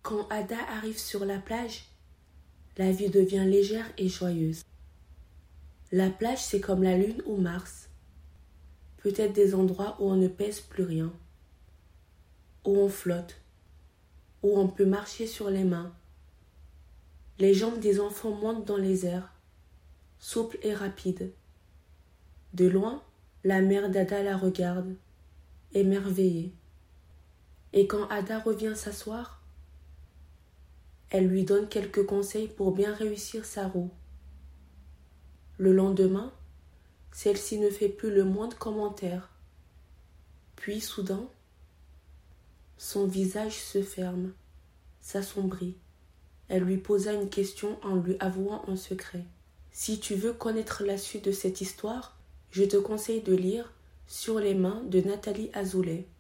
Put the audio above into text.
Quand Ada arrive sur la plage, la vie devient légère et joyeuse. La plage, c'est comme la Lune ou Mars. Peut-être des endroits où on ne pèse plus rien, où on flotte, où on peut marcher sur les mains. Les jambes des enfants montent dans les airs, souples et rapides. De loin, la mère d'Ada la regarde, émerveillée. Et quand Ada revient s'asseoir, elle lui donne quelques conseils pour bien réussir sa roue. Le lendemain, celle-ci ne fait plus le moindre commentaire. Puis soudain, son visage se ferme, s'assombrit. Elle lui posa une question en lui avouant un secret. Si tu veux connaître la suite de cette histoire, je te conseille de lire Sur les mains de Nathalie Azoulay.